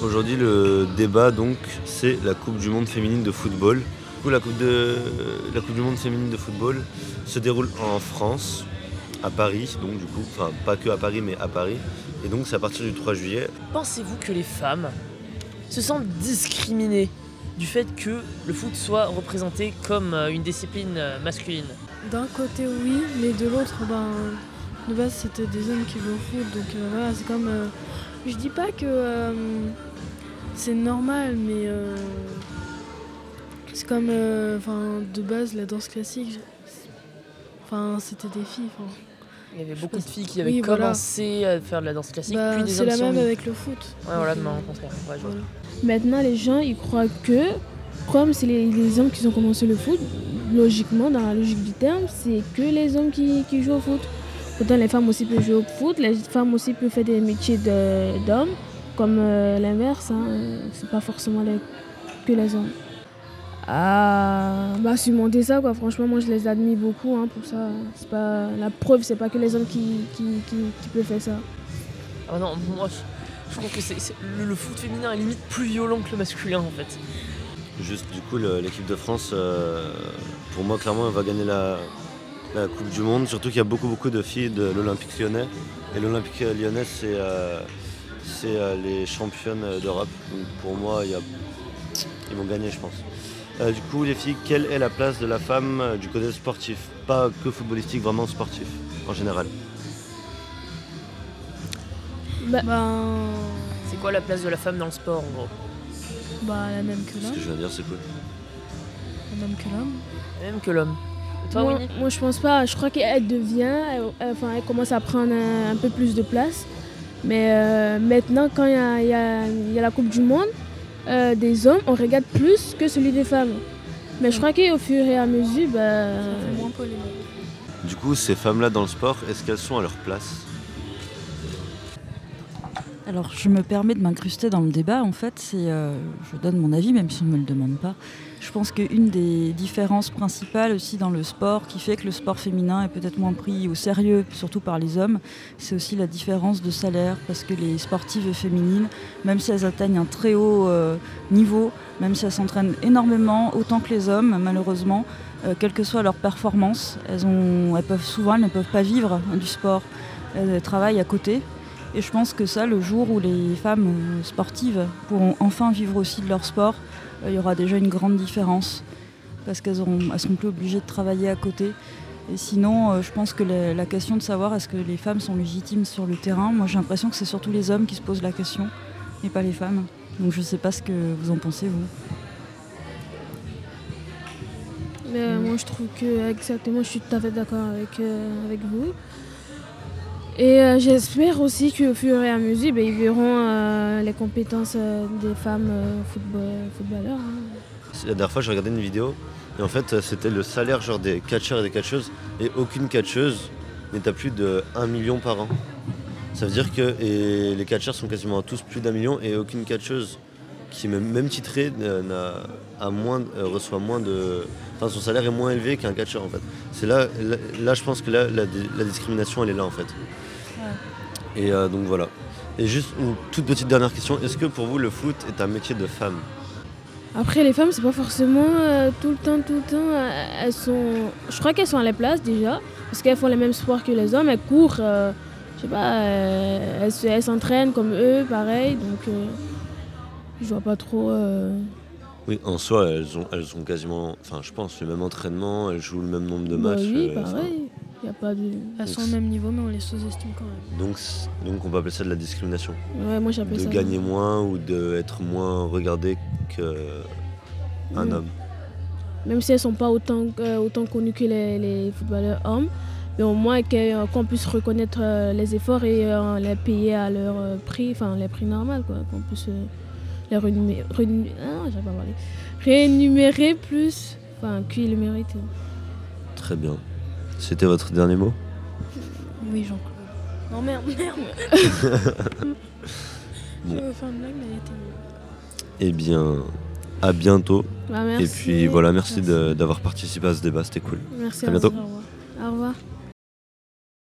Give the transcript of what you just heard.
Aujourd'hui, le débat, donc, c'est la Coupe du Monde féminine de football. Du coup, la Coupe du Monde féminine de football se déroule en France, à Paris, donc du coup, enfin pas que à Paris, mais à Paris. Et donc, c'est à partir du 3 juillet. Pensez-vous que les femmes se sentent discriminées du fait que le foot soit représenté comme une discipline masculine? D'un côté oui, mais de l'autre, de base c'était des hommes qui jouent au foot, donc voilà, c'est comme... je dis pas que c'est normal, mais c'est comme... de base, la danse classique, c'était des filles. Il y avait beaucoup de filles qui avaient commencé à faire de la danse classique, puis des c'est hommes la sont même mis. avec le foot. Ouais, voilà, non, au contraire. Ouais, Voilà. Maintenant, les gens, ils croient que, comme c'est les hommes qui ont commencé le foot, logiquement, dans la logique du terme, c'est que les hommes qui jouent au foot. Pourtant, les femmes aussi peuvent jouer au foot, les femmes aussi peuvent faire des métiers d'hommes, comme l'inverse, c'est pas forcément que les hommes. Surmonter ça, quoi. Franchement, moi je les admire beaucoup pour ça. C'est pas, la preuve, c'est pas que les hommes qui peuvent faire ça. Ah non, moi je trouve que le foot féminin est limite plus violent que le masculin en fait. Juste, du coup, l'équipe de France, pour moi, clairement, elle va gagner la Coupe du Monde. Surtout qu'il y a beaucoup de filles de l'Olympique lyonnais. Et l'Olympique lyonnais, c'est les championnes d'Europe. Donc pour moi, ils vont gagner, je pense. Du coup, les filles, quelle est la place de la femme du côté sportif? Pas que footballistique, vraiment sportif, en général. C'est quoi la place de la femme dans le sport en gros? La même que Ce l'homme. que je viens de dire, c'est cool. La même que l'homme. La même que l'homme. Et toi, Winnie? Moi, je pense pas. Je crois qu'elle elle commence à prendre un peu plus de place. Mais maintenant, quand il y a la Coupe du Monde, des hommes, on regarde plus que celui des femmes. Mais je crois qu'au fur et à mesure, Ça fait moins polémique. Du coup, ces femmes-là dans le sport, est-ce qu'elles sont à leur place? Alors, je me permets de m'incruster dans le débat. En fait, je donne mon avis, même si on ne me le demande pas. Je pense qu'une des différences principales aussi dans le sport, qui fait que le sport féminin est peut-être moins pris au sérieux, surtout par les hommes, c'est aussi la différence de salaire. Parce que les sportives féminines, même si elles atteignent un très haut niveau, même si elles s'entraînent énormément, autant que les hommes, malheureusement, quelle que soit leur performance, elles ne peuvent pas vivre du sport. Elles travaillent à côté. Et je pense que ça, le jour où les femmes sportives pourront enfin vivre aussi de leur sport, il y aura déjà une grande différence. Parce qu'elles seront plus obligées de travailler à côté. Et sinon, je pense que la question de savoir est-ce que les femmes sont légitimes sur le terrain, moi j'ai l'impression que c'est surtout les hommes qui se posent la question, et pas les femmes. Donc je ne sais pas ce que vous en pensez, vous. Moi, je trouve que exactement, je suis tout à fait d'accord avec vous. Et j'espère aussi qu'au fur et à mesure, ils verront les compétences des femmes footballeurs. La dernière fois, j'ai regardé une vidéo et en fait, c'était le salaire genre des catcheurs et des catcheuses et aucune catcheuse n'est à plus de 1 million par an. Ça veut dire que les catcheurs sont quasiment tous plus d'1 million et aucune catcheuse qui est même titrée reçoit moins de... Enfin, son salaire est moins élevé qu'un catcheur en fait. C'est là, je pense que la discrimination, elle est là en fait. Ouais. Et donc voilà. Et juste une toute petite dernière question, est-ce que pour vous le foot est un métier de femme? Après, les femmes, c'est pas forcément tout le temps. Je crois qu'elles sont à la place déjà, parce qu'elles font les mêmes sports que les hommes. Elles courent, je sais pas, elles s'entraînent comme eux, pareil. Donc, je vois pas trop. Oui, en soi, elles ont quasiment, enfin, je pense, le même entraînement. Elles jouent le même nombre de matchs. Oui, pareil. Y a pas de... Elles sont au même niveau, mais on les sous-estime quand même. Donc, on peut appeler ça de la discrimination. Ouais, moi j'appelle ça. De gagner moins ou d'être moins regardé qu'un homme. Même si elles sont pas autant connues que les footballeurs hommes, mais au moins qu'on puisse reconnaître les efforts et les payer à leur prix, enfin les prix normal, quoi. Qu'on puisse les rémunérer plus, enfin qu'ils le méritent. Très bien. C'était votre dernier mot? Oui, Jean-Claude. Non, merde. Bon. Je vais faire une blague, mais elle était nulle. Eh bien, à bientôt. Merci. Et puis voilà, merci d'avoir participé à ce débat, c'était cool. Merci à bientôt. Au revoir.